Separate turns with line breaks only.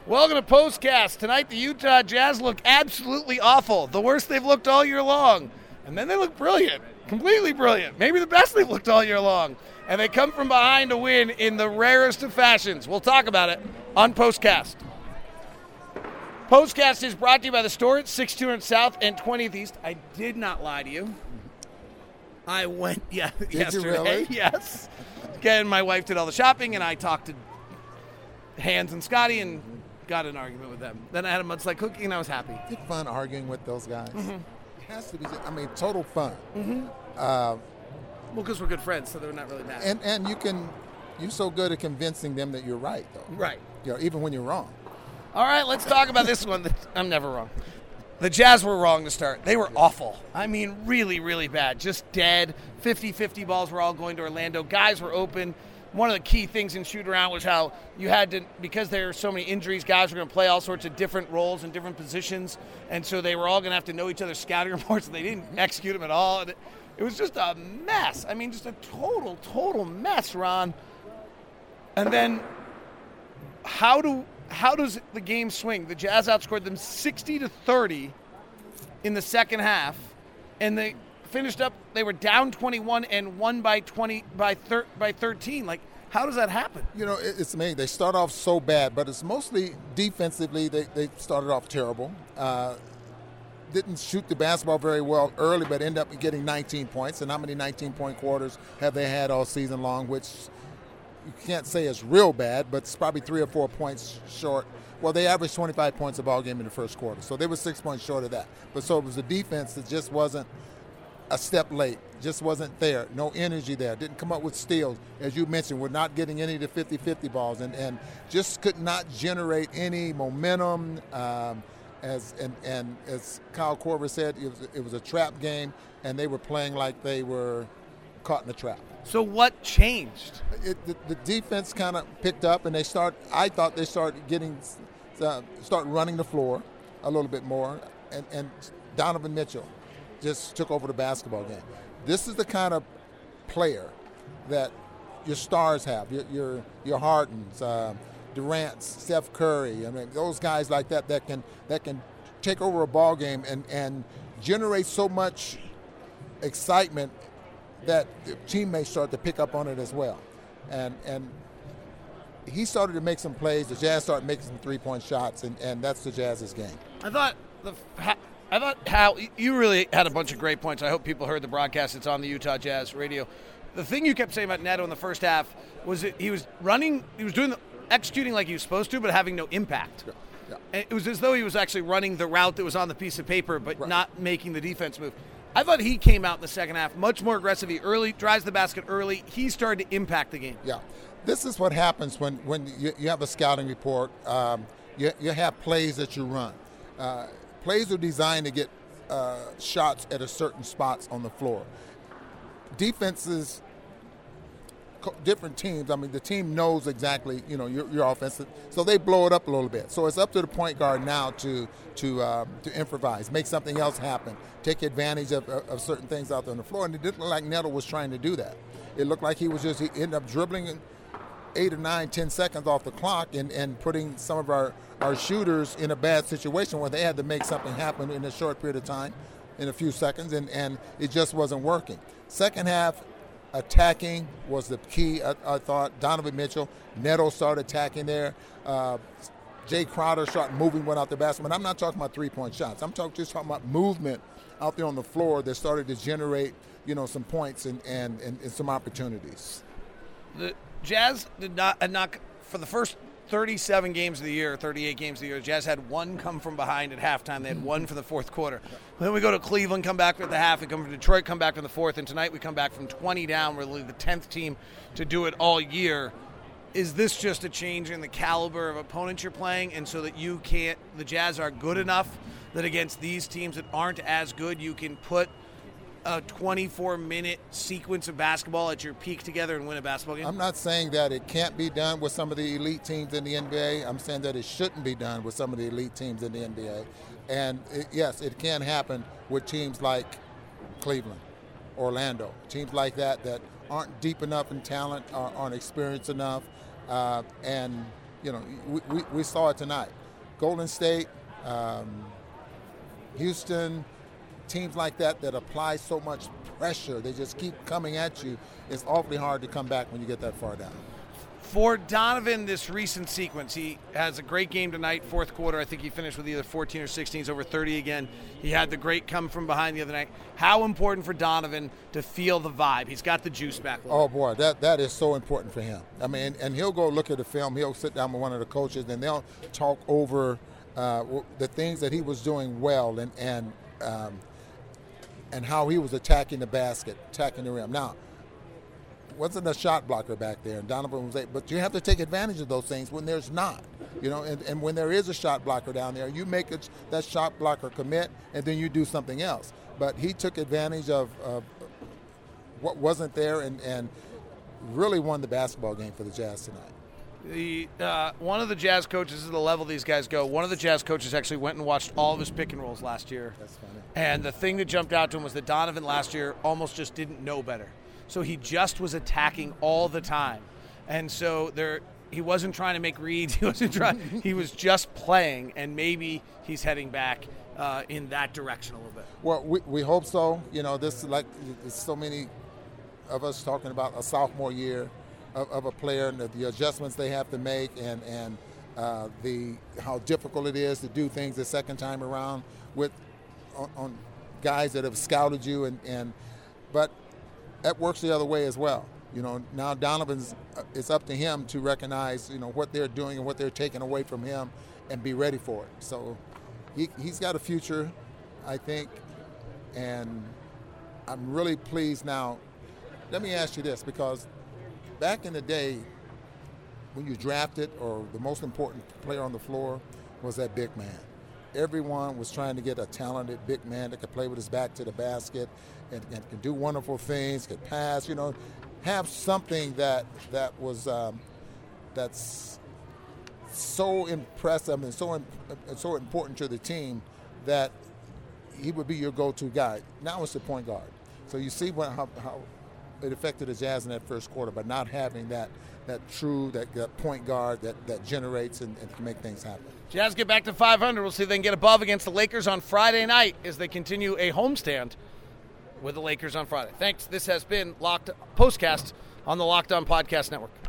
Welcome to Postcast. Tonight, the Utah Jazz look absolutely awful. The worst they've looked all year long. And then they look brilliant. Completely brilliant. Maybe the best they've looked all year long. And they come from behind to win in the rarest of fashions. We'll talk about it on Postcast. Postcast is brought to you by the store at 6200 South and 20th East. I did not lie to you. I went yesterday.
Did you really?
Yes. Again, my wife did all the shopping, and I talked to Hans and Scotty and got an argument with them. Then I had a mudslide cookie, and I was happy.
It's fun arguing with those guys.
Mm-hmm.
It has to be, total fun.
Mm-hmm. Well, because we're good friends, so they're not really mad.
And you're so good at convincing them that you're right, though.
Right.
Even when you're wrong.
All right, let's talk about this one. I'm never wrong. The Jazz were wrong to start. They were awful. I mean, really, really bad. Just dead. 50-50 balls were all going to Orlando. Guys were open. One of the key things in shoot-around was how you had to, because there were so many injuries, guys were going to play all sorts of different roles and different positions, and so they were all going to have to know each other's scouting reports, and they didn't execute them at all. And it was just a mess. I mean, just a total mess, Ron. And then how does the game swing? The Jazz outscored them 60-30 in the second half, and they finished up. They were down 21 and won by 13. Like, how does that happen?
It's amazing. They start off so bad, but it's mostly defensively. They started off terrible. Didn't shoot the basketball very well early, but ended up getting 19 points. And how many 19-point quarters have they had all season long? Which you can't say is real bad, but it's probably 3 or 4 points short. Well, they averaged 25 points a ball game in the first quarter, so they were 6 points short of that. But so it was a defense that just wasn't a step late, just wasn't there, no energy there, didn't come up with steals. As you mentioned, we're not getting any of the 50-50 balls and just could not generate any momentum. As Kyle Korver said, it was a trap game, and they were playing like they were caught in a trap.
So what changed?
The defense kind of picked up, and I thought they started running the floor a little bit more, and Donovan Mitchell just took over the basketball game. This is the kind of player that your stars have, your Hardens, Durant, Steph Curry. I mean, those guys like that can take over a ball game and generate so much excitement that the teammates start to pick up on it as well. And he started to make some plays. The Jazz started making some three-point shots, and that's the Jazz's game.
I thought how you really had a bunch of great points. I hope people heard the broadcast. It's on the Utah Jazz radio. The thing you kept saying about Neto in the first half was that he was executing like he was supposed to, but having no impact.
Yeah.
And it was as though he was actually running the route that was on the piece of paper, but not making the defense move. I thought he came out in the second half much more aggressive. He drives the basket early. He started to impact the game.
Yeah. This is what happens when you have a scouting report. You have plays that you run. Plays are designed to get shots at a certain spots on the floor. Defenses, different teams, the team knows exactly, your offense, so they blow it up a little bit. So it's up to the point guard now to improvise, make something else happen, take advantage of certain things out there on the floor. And it didn't look like Neto was trying to do that. It looked like he ended up dribbling 8 or 9, 10 seconds off the clock and putting some of our shooters in a bad situation where they had to make something happen in a short period of time, in a few seconds, and it just wasn't working. Second half, attacking was the key, I thought. Donovan Mitchell, Neto started attacking there. Jay Crowder started moving one out the basket. And I'm not talking about three-point shots. I'm just talking about movement out there on the floor that started to generate, some points and some opportunities.
The Jazz did not for the first 37 games of the year, 38 games of the year, the Jazz had one come from behind at halftime. They had one for the fourth quarter. Then we go to Cleveland, come back for the half. We come from Detroit, come back from the fourth. And tonight we come back from 20 down. We're really the 10th team to do it all year. Is this just a change in the caliber of opponents you're playing, and so that the Jazz are good enough that against these teams that aren't as good, you can put a 24-minute sequence of basketball at your peak together and win a basketball game?
I'm not saying that it can't be done with some of the elite teams in the NBA. I'm saying that it shouldn't be done with some of the elite teams in the NBA. And yes, it can happen with teams like Cleveland, Orlando, teams like that aren't deep enough in talent, aren't experienced enough, and You know, we saw it tonight. Golden State, Houston, teams like that apply so much pressure. They just keep coming at you. It's awfully hard to come back when you get that far down.
For Donovan, this recent sequence, he has a great game tonight, fourth quarter. I think he finished with either 14 or 16, over 30 again. He had the great come from behind the other night. How important for Donovan to feel the vibe? He's got the juice back.
Oh, boy, that is so important for him. I mean, and he'll go look at the film. He'll sit down with one of the coaches, and they'll talk over the things that he was doing well and how he was attacking the basket, attacking the rim. Now, wasn't a shot blocker back there, and Donovan was but you have to take advantage of those things when there's not, you know, and when there is a shot blocker down there, you make that shot blocker commit, and then you do something else. But he took advantage of what wasn't there and really won the basketball game for the Jazz tonight.
One of the Jazz coaches, is the level these guys go, one of the Jazz coaches actually went and watched all of his pick and rolls last year.
That's funny.
And the thing that jumped out to him was that Donovan last year almost just didn't know better. So he just was attacking all the time. And so he wasn't trying to make reads. He was just playing, and maybe he's heading back in that direction a little bit.
Well, we hope so. You know, this is like so many of us talking about a sophomore year of a player and the adjustments they have to make and how difficult it is to do things the second time around on guys that have scouted you but that works the other way as well. You know, now it's up to him to recognize, you know, what they're doing and what they're taking away from him and be ready for it. So he's got a future, I think, and I'm really pleased now. Let me ask you this, because back in the day when you drafted, or the most important player on the floor was that big man. Everyone was trying to get a talented big man that could play with his back to the basket and can do wonderful things, could pass, you know, have something that was that's so impressive and so important to the team that he would be your go-to guy. Now it's the point guard. So you see how it affected the Jazz in that first quarter, but not having that point guard that generates and can make things happen.
Jazz get back to 500. We'll see if they can get above against the Lakers on Friday night as they continue a homestand with the Lakers on Friday. Thanks. This has been Postcast on the Locked On Podcast Network.